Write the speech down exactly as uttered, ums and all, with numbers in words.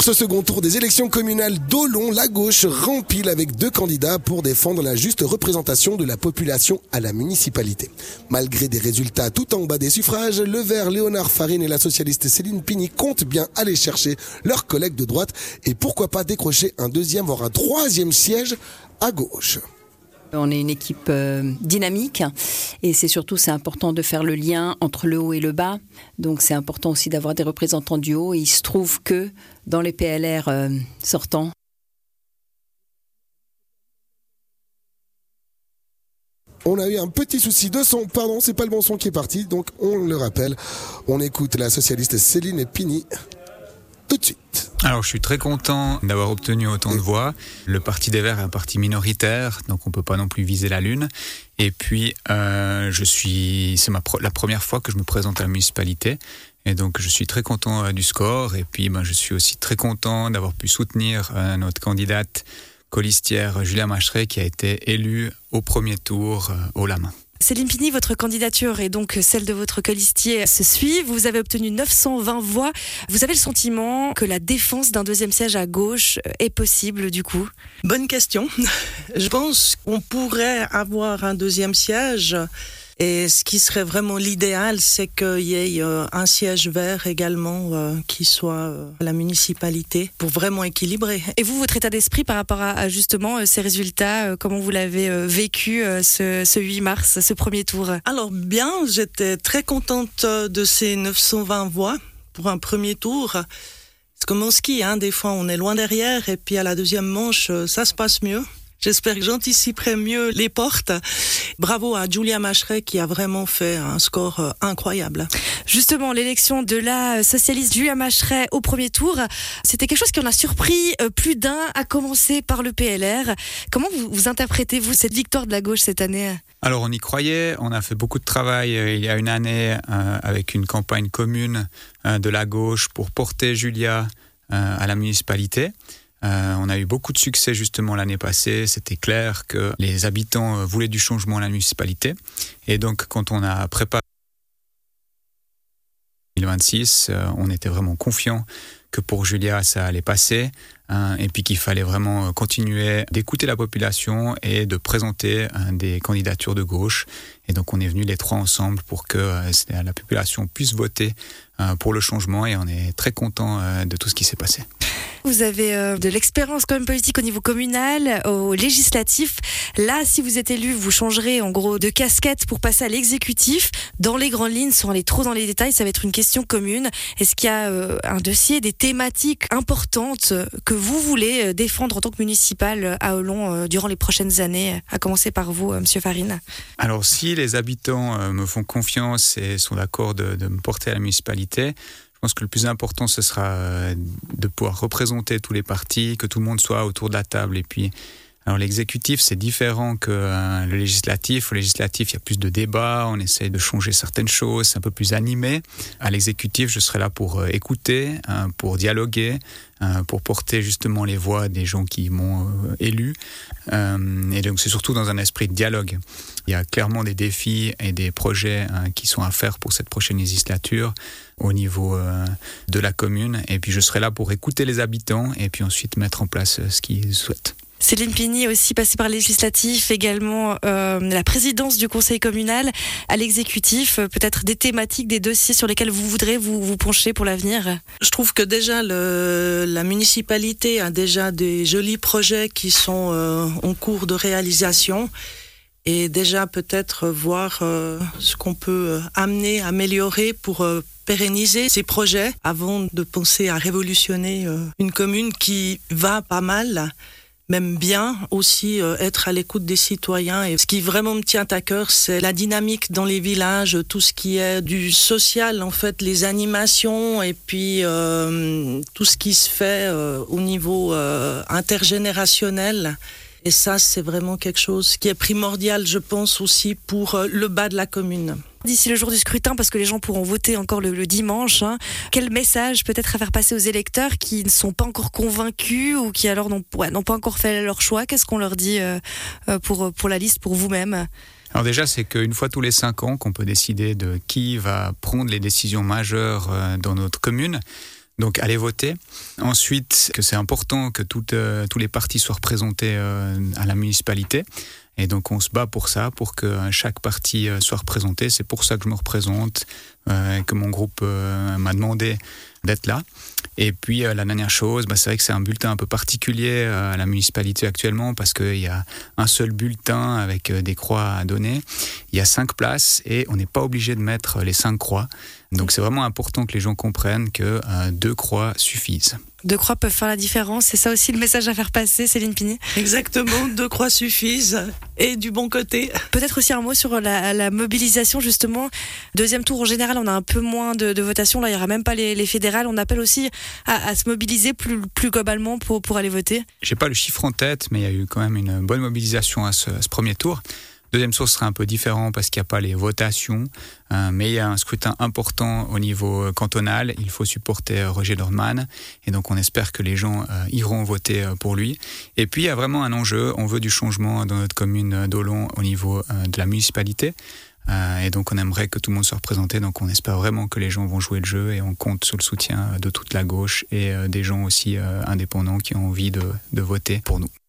Pour ce second tour des élections communales d'Olon, la gauche rempile avec deux candidats pour défendre la juste représentation de la population à la municipalité. Malgré des résultats tout en bas des suffrages, le vert Léonard Farine et la socialiste Céline Pini comptent bien aller chercher leurs collègues de droite et pourquoi pas décrocher un deuxième voire un troisième siège à gauche. On est une équipe euh, dynamique et c'est surtout c'est important de faire le lien entre le haut et le bas. Donc c'est important aussi d'avoir des représentants du haut et il se trouve que dans les P L R euh, sortants, on a eu un petit souci de son, pardon, c'est pas le bon son qui est parti, donc on le rappelle. On écoute la socialiste Céline Pini tout de suite. Alors je suis très content d'avoir obtenu autant de voix. Le Parti des Verts est un parti minoritaire, donc on peut pas non plus viser la lune. Et puis euh, je suis, c'est ma pro- la première fois que je me présente à la municipalité. Et donc je suis très content euh, du score. Et puis ben, je suis aussi très content d'avoir pu soutenir euh, notre candidate colistière Julia Macheret qui a été élue au premier tour euh, haut la main. Céline Pini, votre candidature et donc celle de votre colistier se suivent. Vous avez obtenu neuf cent vingt voix. Vous avez le sentiment que la défense d'un deuxième siège à gauche est possible du coup ? Bonne question. Je pense qu'on pourrait avoir un deuxième siège. Et ce qui serait vraiment l'idéal, c'est qu'il y ait un siège vert également euh, qui soit à la municipalité pour vraiment équilibrer. Et vous, votre état d'esprit par rapport à, à justement euh, ces résultats, euh, comment vous l'avez euh, vécu euh, ce, ce huit mars, ce premier tour ? Alors bien, j'étais très contente de ces neuf cent vingt voix pour un premier tour. C'est comme au ski, hein, des fois on est loin derrière et puis à la deuxième manche, ça se passe mieux. J'espère que j'anticiperai mieux les portes. Bravo à Julia Macheret qui a vraiment fait un score incroyable. Justement, l'élection de la socialiste Julia Macheret au premier tour, c'était quelque chose qui en a surpris plus d'un, à commencer par le P L R. Comment vous, vous interprétez-vous cette victoire de la gauche cette année ? Alors on y croyait, on a fait beaucoup de travail euh, il y a une année euh, avec une campagne commune euh, de la gauche pour porter Julia euh, à la municipalité. Euh, on a eu beaucoup de succès justement l'année passée. C'était clair que les habitants euh, voulaient du changement à la municipalité. Et donc, quand on a préparé deux mille vingt-six, euh, on était vraiment confiant que pour Julia, ça allait passer. Hein, et puis qu'il fallait vraiment continuer d'écouter la population et de présenter hein, des candidatures de gauche. Et donc, on est venus les trois ensemble pour que euh, la population puisse voter euh, pour le changement. Et on est très contents euh, de tout ce qui s'est passé. Vous avez euh, de l'expérience quand même politique au niveau communal, au législatif. Là, si vous êtes élu, vous changerez en gros de casquette pour passer à l'exécutif. Dans les grandes lignes, sans aller trop dans les détails, ça va être une question commune. Est-ce qu'il y a euh, un dossier, des thématiques importantes que vous voulez défendre en tant que municipal à Olon euh, durant les prochaines années, à commencer par vous, euh, Monsieur Farine ? Alors, si les habitants euh, me font confiance et sont d'accord de, de me porter à la municipalité, je pense que le plus important, ce sera de pouvoir représenter tous les partis, que tout le monde soit autour de la table. Et puis, alors l'exécutif, c'est différent que euh, le législatif. Au législatif, il y a plus de débats, on essaye de changer certaines choses, c'est un peu plus animé. À l'exécutif, je serai là pour euh, écouter, euh, pour dialoguer, euh, pour porter justement les voix des gens qui m'ont euh, élu. Euh, et donc, c'est surtout dans un esprit de dialogue. Il y a clairement des défis et des projets euh, qui sont à faire pour cette prochaine législature au niveau euh, de la commune. Et puis, je serai là pour écouter les habitants et puis ensuite mettre en place euh, ce qu'ils souhaitent. Céline Pini, aussi passée par le législatif, également euh, la présidence du conseil communal, à l'exécutif, peut-être des thématiques, des dossiers sur lesquels vous voudrez vous, vous pencher pour l'avenir ? Je trouve que déjà le, la municipalité a déjà des jolis projets qui sont euh, en cours de réalisation et déjà peut-être voir euh, ce qu'on peut amener, améliorer pour euh, pérenniser ces projets avant de penser à révolutionner euh, une commune qui va pas mal. Même bien aussi euh, être à l'écoute des citoyens. Et ce qui vraiment me tient à cœur, c'est la dynamique dans les villages, tout ce qui est du social, en fait, les animations et puis euh, tout ce qui se fait euh, au niveau euh, intergénérationnel. Et ça, c'est vraiment quelque chose qui est primordial, je pense, aussi pour euh, le bas de la commune. D'ici le jour du scrutin, parce que les gens pourront voter encore le, le dimanche, hein, quel message peut-être à faire passer aux électeurs qui ne sont pas encore convaincus ou qui alors n'ont, ouais, n'ont pas encore fait leur choix ? Qu'est-ce qu'on leur dit euh, pour, pour la liste, pour vous-même ? Alors déjà, c'est qu'une fois tous les cinq ans qu'on peut décider de qui va prendre les décisions majeures dans notre commune. Donc allez voter. Ensuite, que c'est important que toutes, euh, tous les partis soient représentés euh, à la municipalité. Et donc on se bat pour ça, pour que chaque parti euh, soit représenté. C'est pour ça que je me représente, euh, que mon groupe euh, m'a demandé d'être là. Et puis euh, la dernière chose, bah, c'est vrai que c'est un bulletin un peu particulier euh, à la municipalité actuellement parce qu'il y a un seul bulletin avec euh, des croix à donner. Il y a cinq places et on n'est pas obligé de mettre les cinq croix. Donc c'est vraiment important que les gens comprennent que euh, deux croix suffisent. Deux croix peuvent faire la différence, c'est ça aussi le message à faire passer, Céline Pinet. Exactement, deux croix suffisent et du bon côté. Peut-être aussi un mot sur la, la mobilisation justement. Deuxième tour, en général, on a un peu moins de, de votation. Là, il n'y aura même pas les, les fédérales. On appelle aussi à, à se mobiliser plus, plus globalement pour, pour aller voter. J'ai pas le chiffre en tête, mais il y a eu quand même une bonne mobilisation à ce, à ce premier tour. Deuxième tour sera un peu différent parce qu'il n'y a pas les votations, euh, mais il y a un scrutin important au niveau cantonal. Il faut supporter euh, Roger Nordman et donc on espère que les gens euh, iront voter euh, pour lui. Et puis il y a vraiment un enjeu, on veut du changement dans notre commune d'Olon au niveau euh, de la municipalité. Euh, et donc on aimerait que tout le monde soit représenté, donc on espère vraiment que les gens vont jouer le jeu et on compte sur le soutien de toute la gauche et euh, des gens aussi euh, indépendants qui ont envie de, de voter pour nous.